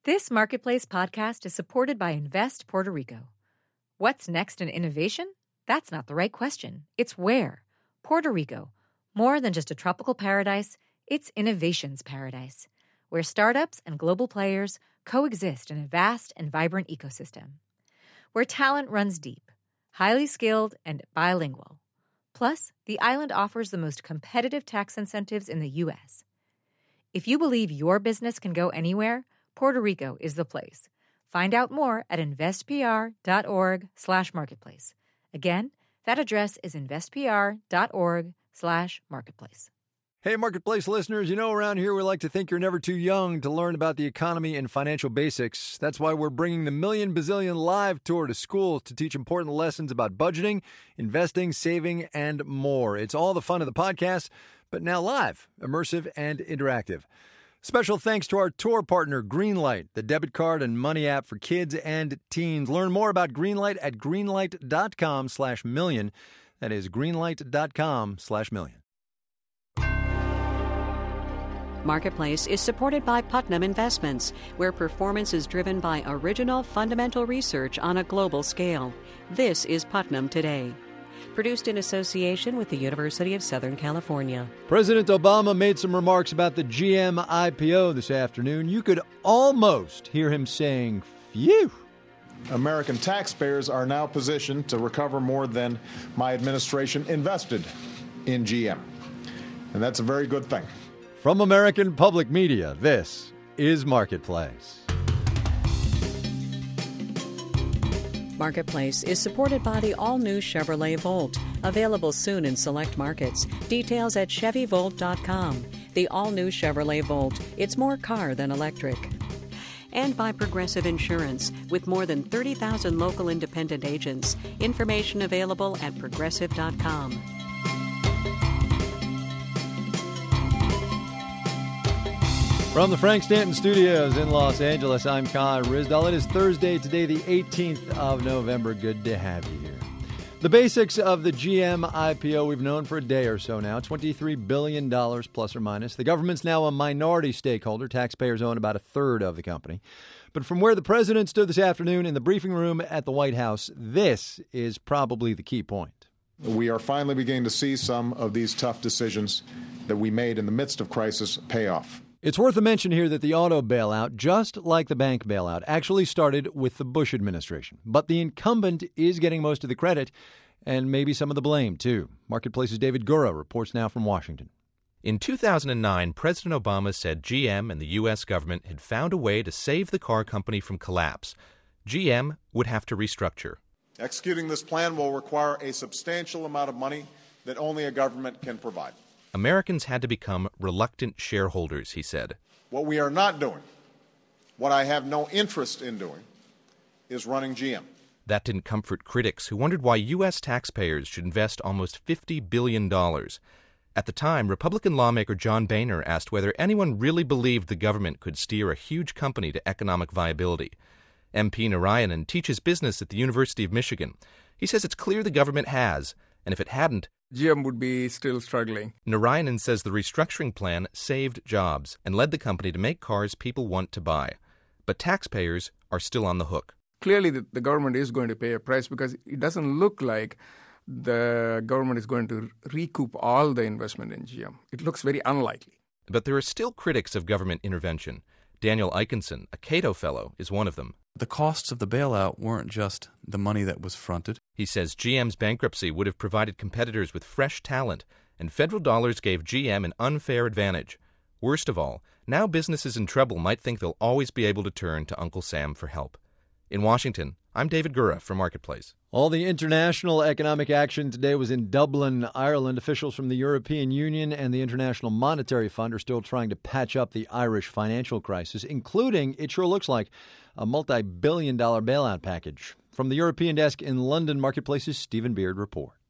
This Marketplace podcast is supported by Invest Puerto Rico. What's next in innovation? That's not the right question. It's where. Puerto Rico. More than just a tropical paradise, it's innovation's paradise, where startups and global players coexist in a vast and vibrant ecosystem. Where talent runs deep, highly skilled, and bilingual. Plus, the island offers the most competitive tax incentives in the U.S. If you believe your business can go anywhere, Puerto Rico is the place. Find out more at investpr.org/marketplace. Again, that address is investpr.org/marketplace. Hey, Marketplace listeners, you know around here we like to think you're never too young to learn about the economy and financial basics. That's why we're bringing the Million Bazillion Live Tour to schools to teach important lessons about budgeting, investing, saving, and more. It's all the fun of the podcast, but now live, immersive, and interactive. Special thanks to our tour partner, Greenlight, the debit card and money app for kids and teens. Learn more about Greenlight at greenlight.com/million. That is greenlight.com/million. Marketplace is supported by Putnam Investments, where performance is driven by original fundamental research on a global scale. This is Putnam Today. Produced in association with the University of Southern California. President Obama made some remarks about the GM IPO this afternoon. You could almost hear him saying, phew. American taxpayers are now positioned to recover more than my administration invested in GM. And that's a very good thing. From American Public Media, this is Marketplace. Marketplace is supported by the all-new Chevrolet Volt, available soon in select markets. Details at ChevyVolt.com. The all-new Chevrolet Volt. It's more car than electric. And by Progressive Insurance, with more than 30,000 local independent agents. Information available at Progressive.com. From the Frank Stanton Studios in Los Angeles, I'm Kai Ryssdal. It is Thursday, today the 18th of November. Good to have you here. The basics of the GM IPO we've known for a day or so now, $23 billion plus or minus. The government's now a minority stakeholder. Taxpayers own about a third of the company. But from where the president stood this afternoon in the briefing room at the White House, this is probably the key point. We are finally beginning to see some of these tough decisions that we made in the midst of crisis pay off. It's worth a mention here that the auto bailout, just like the bank bailout, actually started with the Bush administration. But the incumbent is getting most of the credit and maybe some of the blame, too. Marketplace's David Gura reports now from Washington. In 2009, President Obama said GM and the U.S. government had found a way to save the car company from collapse. GM would have to restructure. Executing this plan will require a substantial amount of money that only a government can provide. Americans had to become reluctant shareholders, he said. What we are not doing, what I have no interest in doing, is running GM. That didn't comfort critics who wondered why U.S. taxpayers should invest almost $50 billion. At the time, Republican lawmaker John Boehner asked whether anyone really believed the government could steer a huge company to economic viability. MP Narayanan teaches business at the University of Michigan. He says it's clear the government has, and if it hadn't, GM would be still struggling. Narayanan says the restructuring plan saved jobs and led the company to make cars people want to buy. But taxpayers are still on the hook. Clearly, the government is going to pay a price because it doesn't look like the government is going to recoup all the investment in GM. It looks very unlikely. But there are still critics of government intervention. Daniel Eikenson, a Cato Fellow, is one of them. The costs of the bailout weren't just the money that was fronted. He says GM's bankruptcy would have provided competitors with fresh talent, and federal dollars gave GM an unfair advantage. Worst of all, now businesses in trouble might think they'll always be able to turn to Uncle Sam for help. In Washington, I'm David Gura for Marketplace. All the international economic action today was in Dublin, Ireland. Officials from the European Union and the International Monetary Fund are still trying to patch up the Irish financial crisis, including, it sure looks like, a multi-billion-dollar bailout package. From the European desk in London, Marketplace's Stephen Beard reports.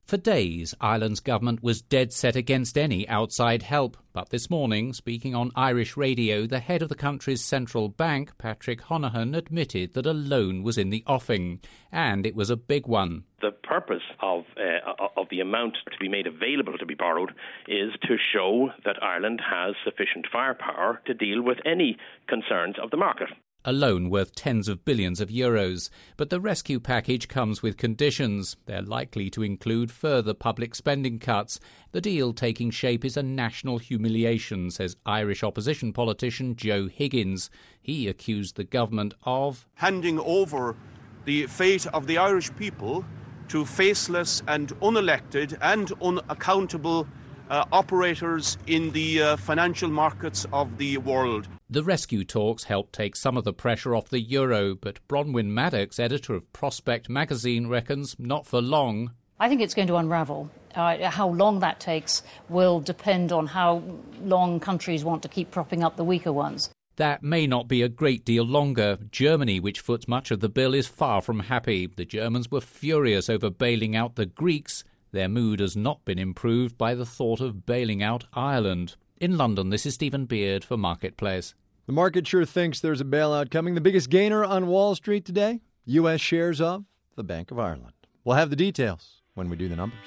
For days, Ireland's government was dead set against any outside help. But this morning, speaking on Irish radio, the head of the country's central bank, Patrick Honohan, admitted that a loan was in the offing, and it was a big one. The purpose of the amount to be made available to be borrowed is to show that Ireland has sufficient firepower to deal with any concerns of the market. A loan worth tens of billions of euros. But the rescue package comes with conditions. They're likely to include further public spending cuts. The deal taking shape is a national humiliation, says Irish opposition politician Joe Higgins. He accused the government of handing over the fate of the Irish people to faceless and unelected and unaccountable operators in the financial markets of the world. The rescue talks helped take some of the pressure off the euro, but Bronwyn Maddox, editor of Prospect magazine, reckons not for long. I think it's going to unravel. How long that takes will depend on how long countries want to keep propping up the weaker ones. That may not be a great deal longer. Germany, which foots much of the bill, is far from happy. The Germans were furious over bailing out the Greeks. Their mood has not been improved by the thought of bailing out Ireland. In London, this is Stephen Beard for Marketplace. The market sure thinks there's a bailout coming. The biggest gainer on Wall Street today, U.S. shares of the Bank of Ireland. We'll have the details when we do the numbers.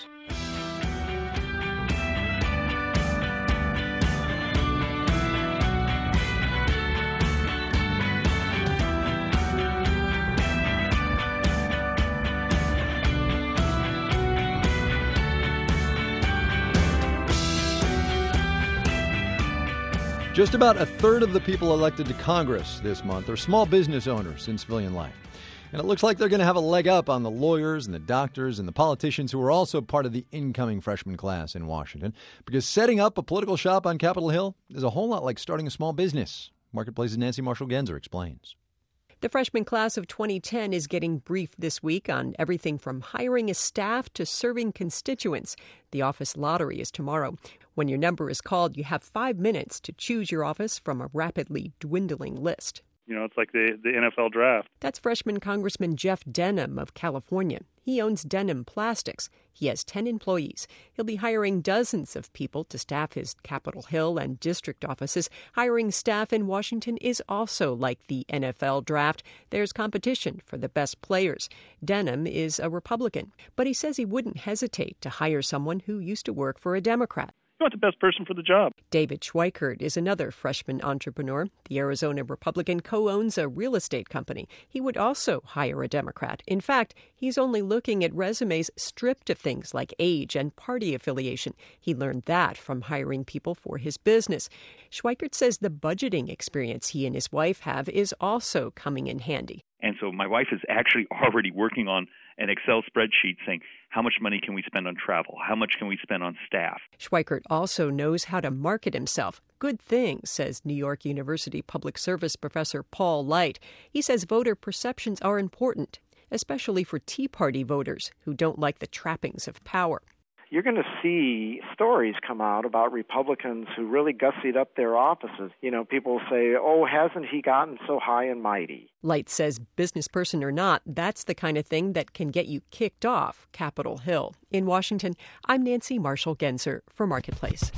Just about a third of the people elected to Congress this month are small business owners in civilian life. And it looks like they're going to have a leg up on the lawyers and the doctors and the politicians who are also part of the incoming freshman class in Washington, because setting up a political shop on Capitol Hill is a whole lot like starting a small business. Marketplace's Nancy Marshall-Genzer explains. The freshman class of 2010 is getting briefed this week on everything from hiring a staff to serving constituents. The office lottery is tomorrow. When your number is called, you have 5 minutes to choose your office from a rapidly dwindling list. You know, it's like the NFL draft. That's freshman Congressman Jeff Denham of California. He owns Denham Plastics. He has 10 employees. He'll be hiring dozens of people to staff his Capitol Hill and district offices. Hiring staff in Washington is also like the NFL draft. There's competition for the best players. Denham is a Republican, but he says he wouldn't hesitate to hire someone who used to work for a Democrat. You want the best person for the job. David Schweikert is another freshman entrepreneur. The Arizona Republican co-owns a real estate company. He would also hire a Democrat. In fact, he's only looking at resumes stripped of things like age and party affiliation. He learned that from hiring people for his business. Schweikert says the budgeting experience he and his wife have is also coming in handy. And so my wife is actually already working on an Excel spreadsheet saying, how much money can we spend on travel? How much can we spend on staff? Schweikert also knows how to market himself. Good thing, says New York University public service professor Paul Light. He says voter perceptions are important, especially for Tea Party voters who don't like the trappings of power. You're going to see stories come out about Republicans who really gussied up their offices. You know, people say, oh, hasn't he gotten so high and mighty? Light says, business person or not, that's the kind of thing that can get you kicked off Capitol Hill. In Washington, I'm Nancy Marshall-Genzer for Marketplace.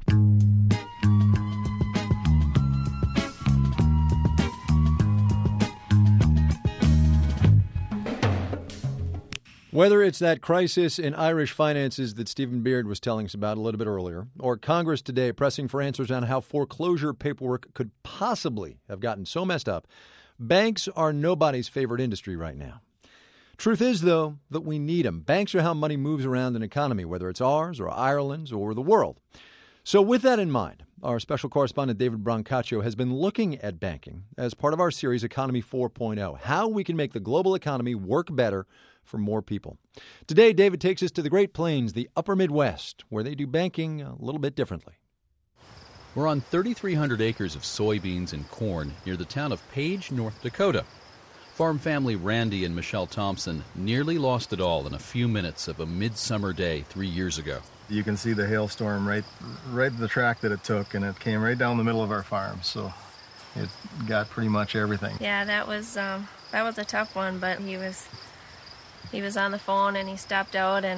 Whether it's that crisis in Irish finances that Stephen Beard was telling us about a little bit earlier, or Congress today pressing for answers on how foreclosure paperwork could possibly have gotten so messed up, banks are nobody's favorite industry right now. Truth is, though, that we need them. Banks are how money moves around an economy, whether it's ours or Ireland's or the world. So with that in mind, our special correspondent David Brancaccio has been looking at banking as part of our series Economy 4.0, how we can make the global economy work better for more people. Today, David takes us to the Great Plains, the upper Midwest, where they do banking a little bit differently. We're on 3,300 acres of soybeans and corn near the town of Page, North Dakota. Farm family Randy and Michelle Thompson nearly lost it all in a few minutes of a midsummer day 3 years ago. You can see the hailstorm right the track that it took, and it came right down the middle of our farm, so it got pretty much everything. Yeah, that was a tough one, but he was on the phone and he stepped out and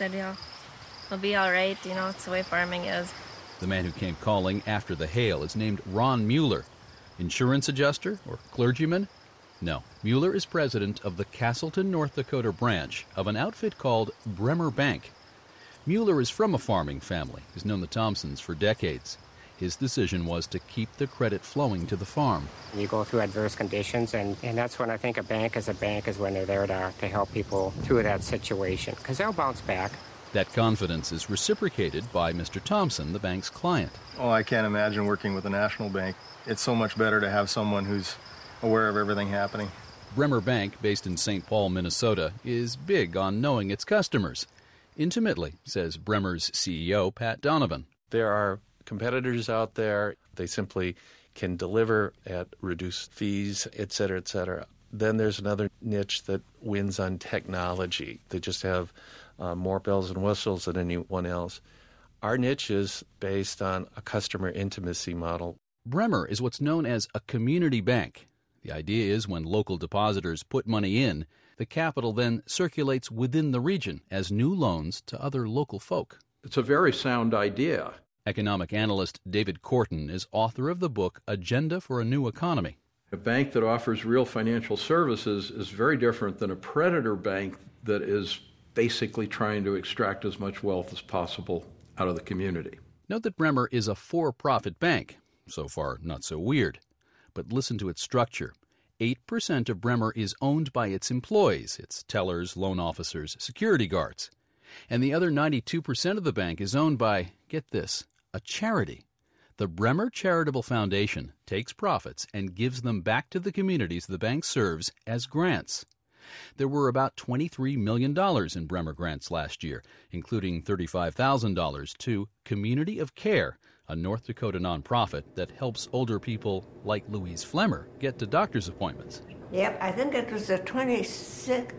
said, it'll be all right. It's the way farming is. The man who came calling after the hail is named Ron Mueller. Insurance adjuster or clergyman? No. Mueller is president of the Castleton, North Dakota branch of an outfit called Bremer Bank. Mueller is from a farming family. He's known the Thompsons for decades. His decision was to keep the credit flowing to the farm. You go through adverse conditions, and that's when I think a bank is when they're there to help people through that situation, because they'll bounce back. That confidence is reciprocated by Mr. Thompson, the bank's client. Oh, I can't imagine working with a national bank. It's so much better to have someone who's aware of everything happening. Bremer Bank, based in St. Paul, Minnesota, is big on knowing its customers. Intimately, says Bremer's CEO, Pat Donovan. There are competitors out there. They simply can deliver at reduced fees, et cetera, et cetera. Then there's another niche that wins on technology. They just have more bells and whistles than anyone else. Our niche is based on a customer intimacy model. Bremer is what's known as a community bank. The idea is when local depositors put money in, the capital then circulates within the region as new loans to other local folk. It's a very sound idea. Economic analyst David Korten is author of the book Agenda for a New Economy. A bank that offers real financial services is very different than a predator bank that is basically trying to extract as much wealth as possible out of the community. Note that Bremer is a for-profit bank. So far, not so weird. But listen to its structure. 8% of Bremer is owned by its employees, its tellers, loan officers, security guards. And the other 92% of the bank is owned by, get this, a charity. The Bremer Charitable Foundation takes profits and gives them back to the communities the bank serves as grants. There were about $23 million in Bremer grants last year, including $35,000 to Community of Care, a North Dakota nonprofit that helps older people like Louise Flemmer get to doctor's appointments. Yep, I think it was the 26th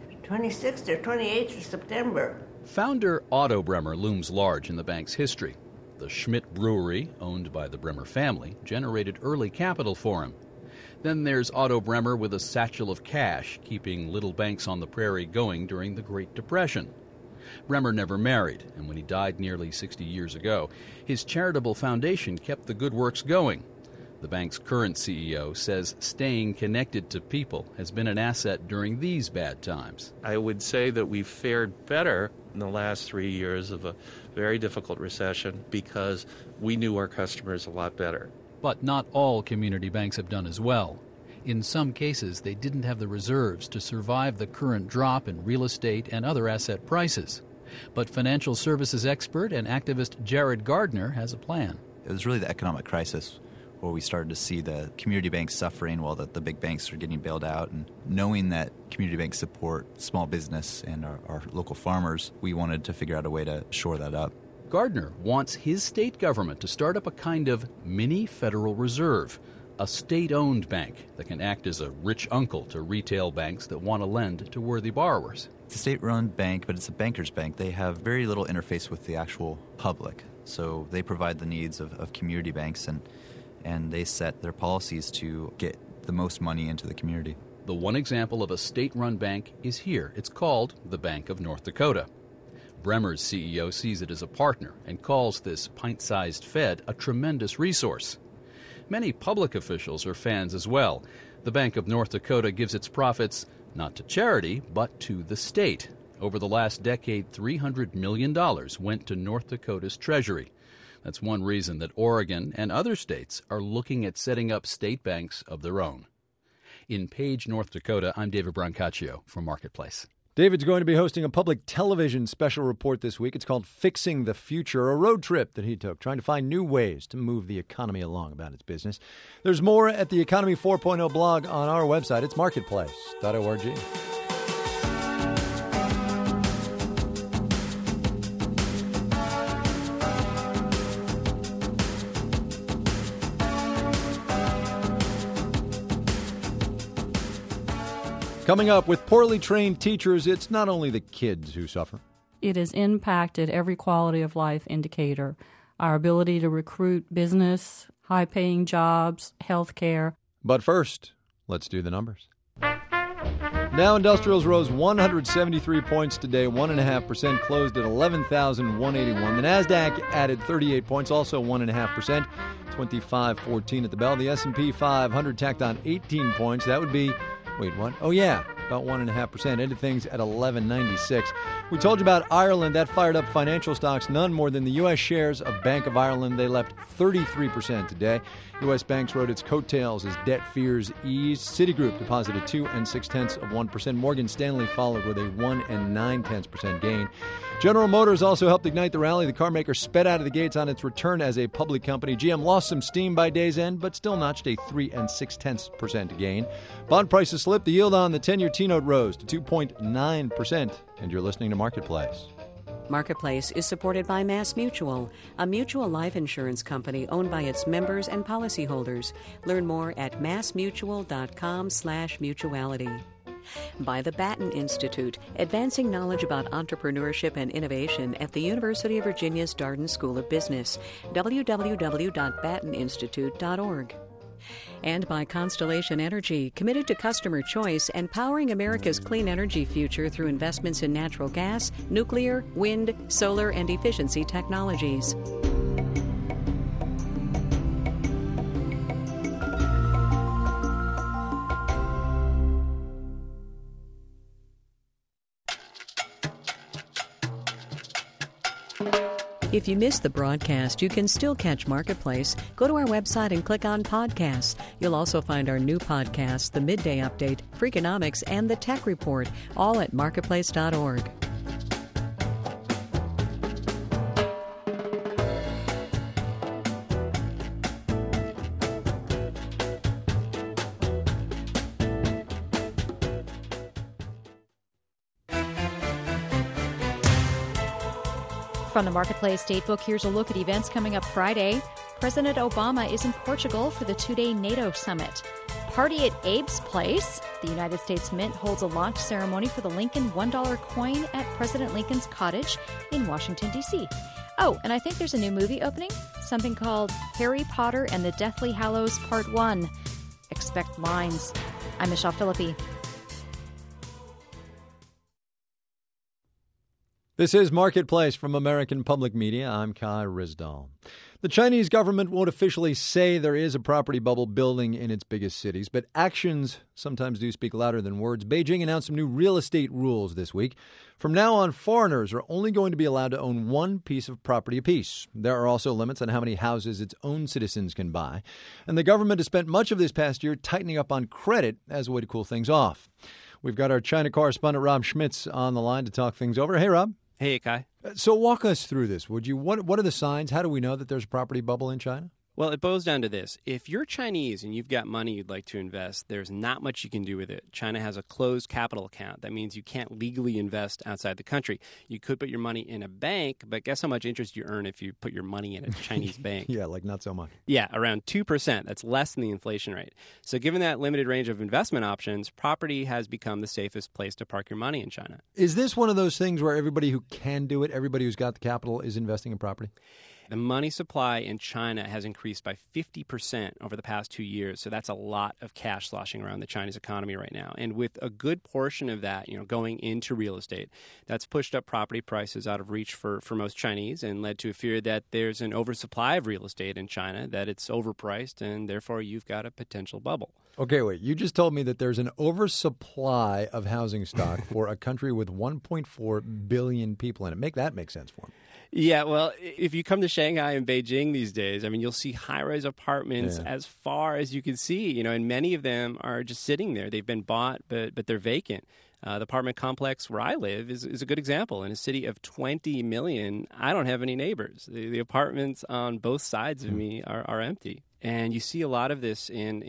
or 28th of September. Founder Otto Bremer looms large in the bank's history. The Schmidt Brewery, owned by the Bremer family, generated early capital for him. Then there's Otto Bremer with a satchel of cash, keeping little banks on the prairie going during the Great Depression. Bremer never married, and when he died nearly 60 years ago, his charitable foundation kept the good works going. The bank's current CEO says staying connected to people has been an asset during these bad times. I would say that we've fared better in the last 3 years of a very difficult recession because we knew our customers a lot better. But not all community banks have done as well. In some cases, they didn't have the reserves to survive the current drop in real estate and other asset prices. But financial services expert and activist Jared Gardner has a plan. It was really the economic crisis where we started to see the community banks suffering while the big banks are getting bailed out. And knowing that community banks support small business and our local farmers, we wanted to figure out a way to shore that up. Gardner wants his state government to start up a kind of mini Federal Reserve, a state-owned bank that can act as a rich uncle to retail banks that want to lend to worthy borrowers. It's a state-run bank, but it's a banker's bank. They have very little interface with the actual public, so they provide the needs of community banks, and they set their policies to get the most money into the community. The one example of a state-run bank is here. It's called the Bank of North Dakota. Bremer's CEO sees it as a partner and calls this pint-sized Fed a tremendous resource. Many public officials are fans as well. The Bank of North Dakota gives its profits not to charity, but to the state. Over the last decade, $300 million went to North Dakota's treasury. That's one reason that Oregon and other states are looking at setting up state banks of their own. In Page, North Dakota, I'm David Brancaccio from Marketplace. David's going to be hosting a public television special report this week. It's called Fixing the Future, a road trip that he took, trying to find new ways to move the economy along about its business. There's more at the Economy 4.0 blog on our website. It's marketplace.org. Coming up, with poorly trained teachers, it's not only the kids who suffer. It has impacted every quality of life indicator. Our ability to recruit business, high-paying jobs, health care. But first, let's do the numbers. Dow Industrials rose 173 points today, 1.5%, closed at 11,181. The Nasdaq added 38 points, also 1.5%, 25.14 at the bell. The S&P 500 tacked on 18 points. That would be, wait, what? Oh, yeah, about 1.5%. Ended things at 11.96. We told you about Ireland. That fired up financial stocks, none more than the U.S. shares of Bank of Ireland. They leapt 33% today. U.S. banks rode its coattails as debt fears eased. Citigroup deposited 2 0.6%. Morgan Stanley followed with a 1 9% gain. General Motors also helped ignite the rally. The car maker sped out of the gates on its return as a public company. GM lost some steam by day's end, but still notched a 3 0.6% gain. Bond prices slipped. The yield on the 10-year T-note rose to 2.9%. And you're listening to Marketplace. Marketplace is supported by MassMutual, a mutual life insurance company owned by its members and policyholders. Learn more at massmutual.com/mutuality. By the Batten Institute, advancing knowledge about entrepreneurship and innovation at the University of Virginia's Darden School of Business. www.batteninstitute.org. And by Constellation Energy, committed to customer choice and powering America's clean energy future through investments in natural gas, nuclear, wind, solar, and efficiency technologies. If you missed the broadcast, you can still catch Marketplace. Go to our website and click on Podcasts. You'll also find our new podcasts, The Midday Update, Freakonomics, and The Tech Report, all at marketplace.org. From the Marketplace Datebook, here's a look at events coming up Friday. President Obama is in Portugal for the two-day NATO summit. Party at Abe's Place. The United States Mint holds a launch ceremony for the Lincoln $1 coin at President Lincoln's cottage in Washington, D.C. Oh, and I think there's a new movie opening, something called Harry Potter and the Deathly Hallows Part 1. Expect lines. I'm Michelle Philippi. This is Marketplace from American Public Media. I'm Kai Ryssdal. The Chinese government won't officially say there is a property bubble building in its biggest cities, but actions sometimes do speak louder than words. Beijing announced some new real estate rules this week. From now on, foreigners are only going to be allowed to own one piece of property apiece. There are also limits on how many houses its own citizens can buy. And the government has spent much of this past year tightening up on credit as a way to cool things off. We've got our China correspondent Rob Schmitz on the line to talk things over. Hey, Rob. Hey, Kai. So walk us through this, would you? What are the signs? How do we know that there's a property bubble in China? Well, it boils down to this. If you're Chinese and you've got money you'd like to invest, there's not much you can do with it. China has a closed capital account. That means you can't legally invest outside the country. You could put your money in a bank, but guess how much interest you earn if you put your money in a Chinese bank? Yeah, like not so much. Yeah, around 2%. That's less than the inflation rate. So given that limited range of investment options, property has become the safest place to park your money in China. Is this one of those things where everybody who can do it, everybody who's got the capital is investing in property? The money supply in China has increased by 50% over the past 2 years. So that's a lot of cash sloshing around the Chinese economy right now. And with a good portion of that, going into real estate, that's pushed up property prices out of reach for most Chinese and led to a fear that there's an oversupply of real estate in China, that it's overpriced, and therefore you've got a potential bubble. Okay, wait. You just told me that there's an oversupply of housing stock for a country with 1.4 billion people in it. That makes sense for me. Yeah, well, if you come to Shanghai and Beijing these days, you'll see high-rise apartments as far as you can see, and many of them are just sitting there. They've been bought, but they're vacant. The apartment complex where I live is a good example. In a city of 20 million, I don't have any neighbors. The apartments on both sides of me are empty. And you see a lot of this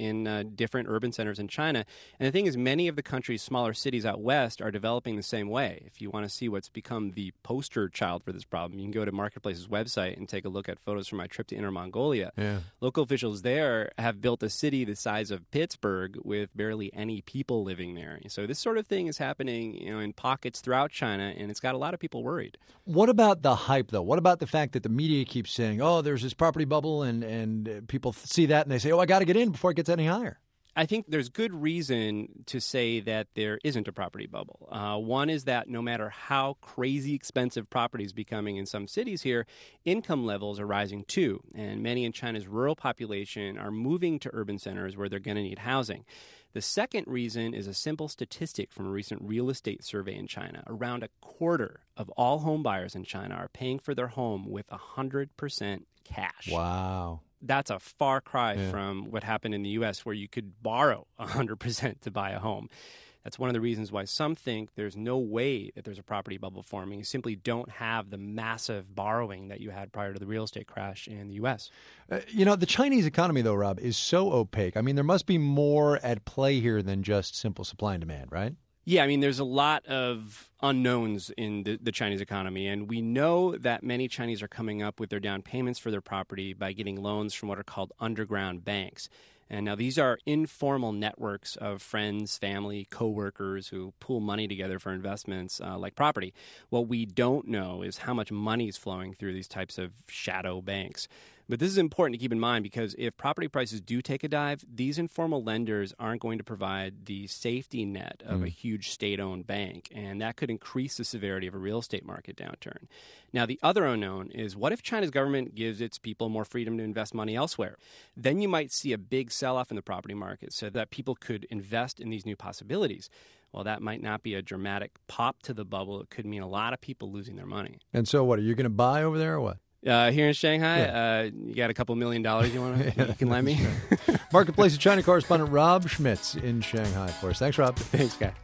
in different urban centers in China. And the thing is, many of the country's smaller cities out west are developing the same way. If you want to see what's become the poster child for this problem, you can go to Marketplace's website and take a look at photos from my trip to Inner Mongolia. Yeah. Local officials there have built a city the size of Pittsburgh with barely any people living there. So this sort of thing is happening in pockets throughout China, and it's got a lot of people worried. What about the hype, though? What about the fact that the media keeps saying, oh, there's this property bubble, and people see that and they say, oh, I got to get in before it gets any higher? I think there's good reason to say that there isn't a property bubble. One is that no matter how crazy expensive property is becoming in some cities here, income levels are rising too, and many in China's rural population are moving to urban centers where they're going to need housing. The second reason is a simple statistic from a recent real estate survey in China. Around a quarter of all home buyers in China are paying for their home with 100% cash. Wow. That's a far cry from what happened in the U.S., where you could borrow 100% to buy a home. That's one of the reasons why some think there's no way that there's a property bubble forming. You simply don't have the massive borrowing that you had prior to the real estate crash in the U.S. The Chinese economy, though, Rob, is so opaque. I mean, there must be more at play here than just simple supply and demand, right? Yeah, I mean, there's a lot of unknowns in the Chinese economy, and we know that many Chinese are coming up with their down payments for their property by getting loans from what are called underground banks. And now these are informal networks of friends, family, coworkers who pool money together for investments like property. What we don't know is how much money is flowing through these types of shadow banks. But this is important to keep in mind because if property prices do take a dive, these informal lenders aren't going to provide the safety net of a huge state-owned bank, and that could increase the severity of a real estate market downturn. Now, the other unknown is what if China's government gives its people more freedom to invest money elsewhere? Then you might see a big sell-off in the property market so that people could invest in these new possibilities. Well, that might not be a dramatic pop to the bubble. It could mean a lot of people losing their money. And so what, are you going to buy over there or what? Here in Shanghai, you got a couple $1 million you can lend me? Marketplace of China correspondent Rob Schmitz in Shanghai for us. Thanks, Rob. Thanks, guy.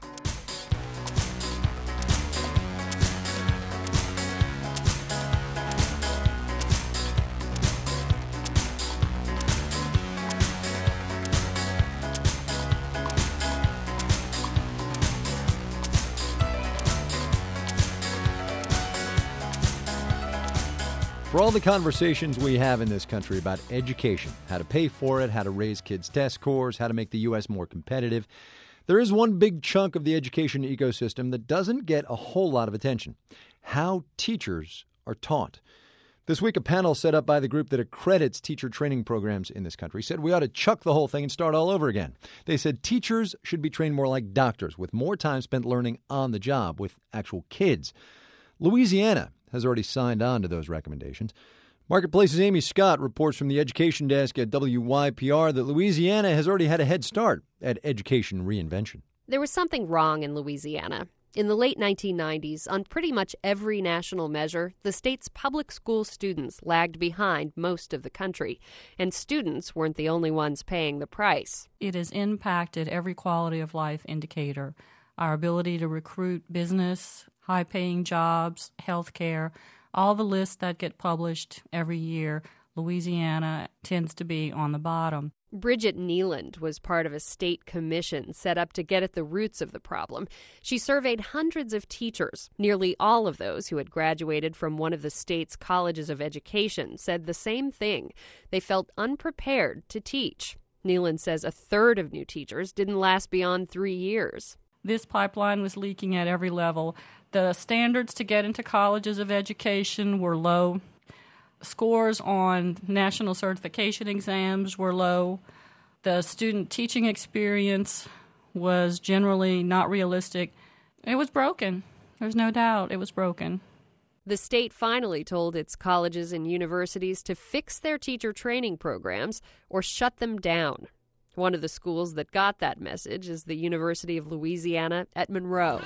For all the conversations we have in this country about education, how to pay for it, how to raise kids' test scores, how to make the U.S. more competitive, there is one big chunk of the education ecosystem that doesn't get a whole lot of attention: how teachers are taught. This week, a panel set up by the group that accredits teacher training programs in this country said we ought to chuck the whole thing and start all over again. They said teachers should be trained more like doctors, with more time spent learning on the job with actual kids. Louisiana has already signed on to those recommendations. Marketplace's Amy Scott reports from the education desk at WYPR that Louisiana has already had a head start at education reinvention. There was something wrong in Louisiana. In the late 1990s, on pretty much every national measure, the state's public school students lagged behind most of the country, and students weren't the only ones paying the price. It has impacted every quality of life indicator. Our ability to recruit business, high-paying jobs, health care, all the lists that get published every year, Louisiana tends to be on the bottom. Bridget Neeland was part of a state commission set up to get at the roots of the problem. She surveyed hundreds of teachers. Nearly all of those who had graduated from one of the state's colleges of education said the same thing. They felt unprepared to teach. Neeland says a third of new teachers didn't last beyond 3 years. This pipeline was leaking at every level. The standards to get into colleges of education were low. Scores on national certification exams were low. The student teaching experience was generally not realistic. It was broken. There's no doubt it was broken. The state finally told its colleges and universities to fix their teacher training programs or shut them down. One of the schools that got that message is the University of Louisiana at Monroe.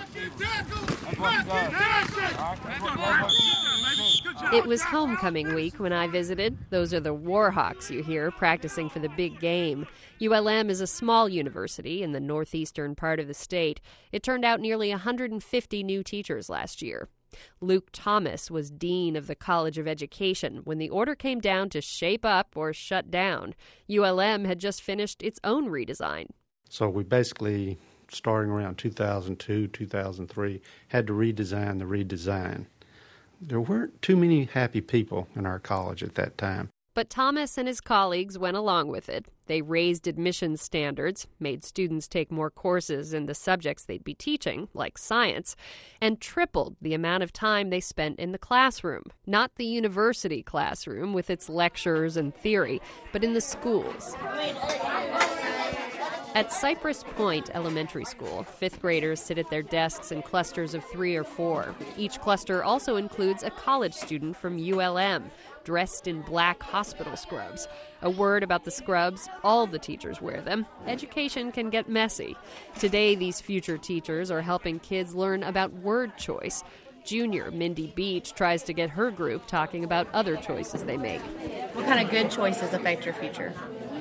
It was homecoming week when I visited. Those are the Warhawks you hear practicing for the big game. ULM is a small university in the northeastern part of the state. It turned out nearly 150 new teachers last year. Luke Thomas was dean of the College of Education when the order came down to shape up or shut down. ULM had just finished its own redesign. So we basically, starting around 2002, 2003, had to redesign the redesign. There weren't too many happy people in our college at that time. But Thomas and his colleagues went along with it. They raised admissions standards, made students take more courses in the subjects they'd be teaching, like science, and tripled the amount of time they spent in the classroom. Not the university classroom with its lectures and theory, but in the schools. At Cypress Point Elementary School, fifth graders sit at their desks in clusters of 3 or 4. Each cluster also includes a college student from ULM, dressed in black hospital scrubs. A word about the scrubs, all the teachers wear them. Education can get messy. Today, these future teachers are helping kids learn about word choice. Junior Mindy Beach tries to get her group talking about other choices they make. What kind of good choices affect your future?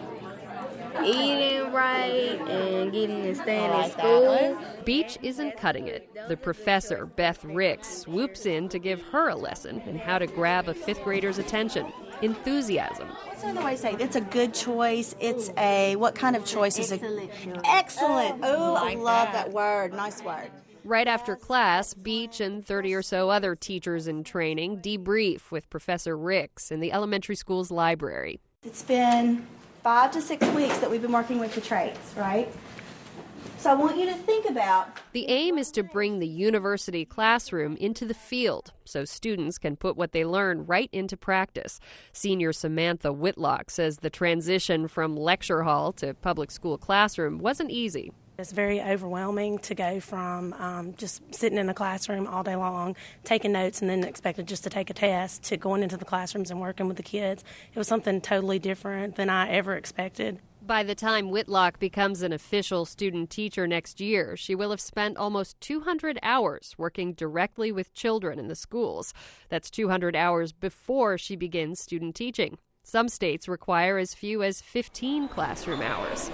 Eating right and getting and staying in school. Beach isn't cutting it. The professor, Beth Ricks, swoops in to give her a lesson in how to grab a fifth grader's attention. Enthusiasm. What's another way to say it? It's a good choice. It's a, what kind of choice is it? Excellent. Oh, I love that word. Nice word. Right after class, Beach and 30 or so other teachers in training debrief with Professor Ricks in the elementary school's library. It's been 5 to 6 weeks that we've been working with the traits, right? So I want you to think about... The aim is to bring the university classroom into the field so students can put what they learn right into practice. Senior Samantha Whitlock says the transition from lecture hall to public school classroom wasn't easy. It's very overwhelming to go from just sitting in a classroom all day long, taking notes, and then expected just to take a test, to going into the classrooms and working with the kids. It was something totally different than I ever expected. By the time Whitlock becomes an official student teacher next year, she will have spent almost 200 hours working directly with children in the schools. That's 200 hours before she begins student teaching. Some states require as few as 15 classroom hours.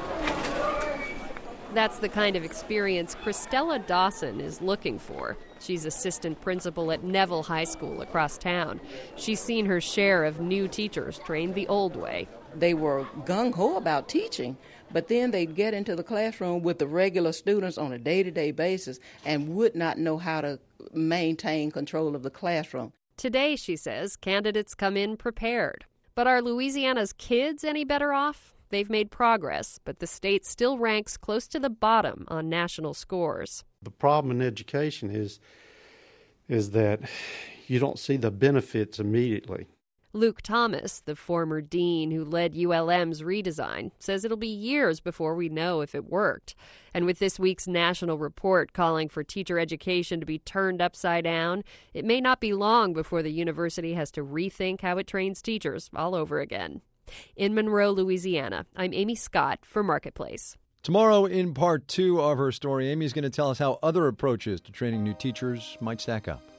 That's the kind of experience Christella Dawson is looking for. She's assistant principal at Neville High School across town. She's seen her share of new teachers trained the old way. They were gung-ho about teaching, but then they'd get into the classroom with the regular students on a day-to-day basis and would not know how to maintain control of the classroom. Today, she says, candidates come in prepared. But are Louisiana's kids any better off? They've made progress, but the state still ranks close to the bottom on national scores. The problem in education is that you don't see the benefits immediately. Luke Thomas, the former dean who led ULM's redesign, says it'll be years before we know if it worked. And with this week's national report calling for teacher education to be turned upside down, it may not be long before the university has to rethink how it trains teachers all over again. In Monroe, Louisiana, I'm Amy Scott for Marketplace. Tomorrow, in part 2 of her story, Amy's going to tell us how other approaches to training new teachers might stack up.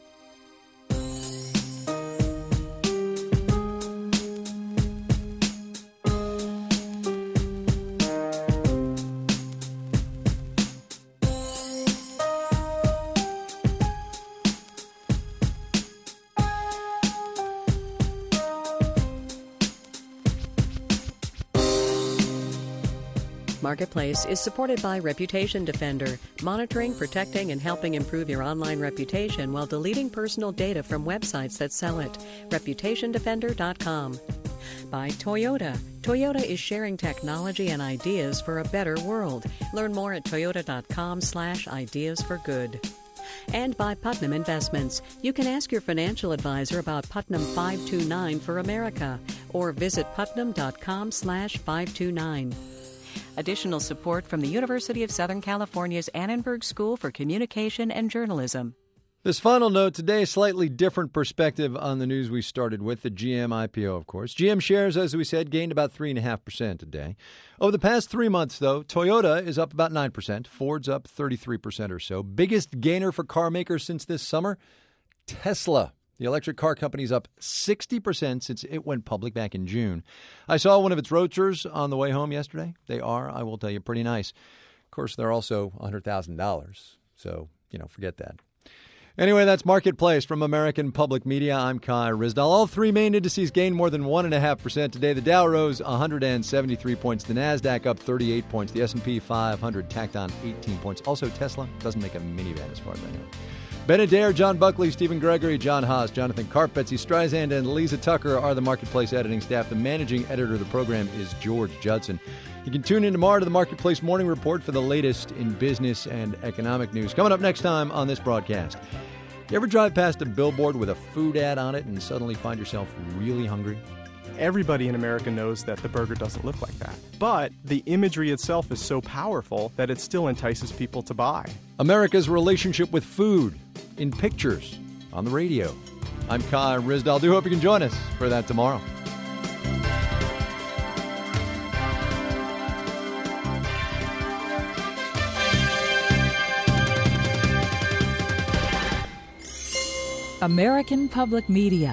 Marketplace is supported by Reputation Defender, monitoring, protecting, and helping improve your online reputation while deleting personal data from websites that sell it. ReputationDefender.com. By Toyota. Toyota is sharing technology and ideas for a better world. Learn more at toyota.com/ideasforgood. And by Putnam Investments. You can ask your financial advisor about Putnam 529 for America or visit putnam.com/529. Additional support from the University of Southern California's Annenberg School for Communication and Journalism. This final note today, a slightly different perspective on the news we started with, the GM IPO, of course. GM shares, as we said, gained about 3.5% today. Over the past 3 months, though, Toyota is up about 9%, Ford's up 33% or so. Biggest gainer for car makers since this summer, Tesla. The electric car company is up 60% since it went public back in June. I saw one of its Roadsters on the way home yesterday. They are, I will tell you, pretty nice. Of course, they're also $100,000, so, forget that. Anyway, that's Marketplace from American Public Media. I'm Kai Ryssdal. All three main indices gained more than 1.5% today. The Dow rose 173 points. The NASDAQ up 38 points. The S&P 500 tacked on 18 points. Also, Tesla doesn't make a minivan as far as I know. Ben Adair, John Buckley, Stephen Gregory, John Haas, Jonathan Karp, Betsy Streisand, and Lisa Tucker are the Marketplace editing staff. The managing editor of the program is George Judson. You can tune in tomorrow to the Marketplace Morning Report for the latest in business and economic news. Coming up next time on this broadcast. You ever drive past a billboard with a food ad on it and suddenly find yourself really hungry? Everybody in America knows that the burger doesn't look like that. But the imagery itself is so powerful that it still entices people to buy. America's relationship with food in pictures on the radio. I'm Kai Ryssdal. Do hope you can join us for that tomorrow. American Public Media.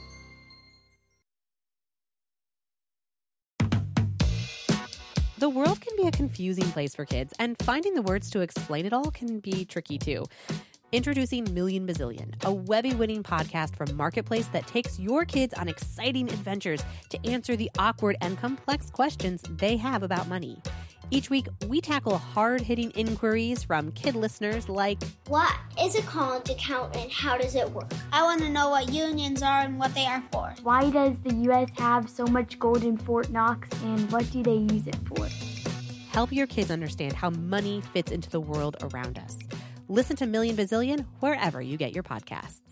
The world can be a confusing place for kids, and finding the words to explain it all can be tricky too. Introducing Million Bazillion, a Webby-winning podcast from Marketplace that takes your kids on exciting adventures to answer the awkward and complex questions they have about money. Each week, we tackle hard-hitting inquiries from kid listeners like, what is a college account and how does it work? I want to know what unions are and what they are for. Why does the U.S. have so much gold in Fort Knox and what do they use it for? Help your kids understand how money fits into the world around us. Listen to Million Bazillion wherever you get your podcasts.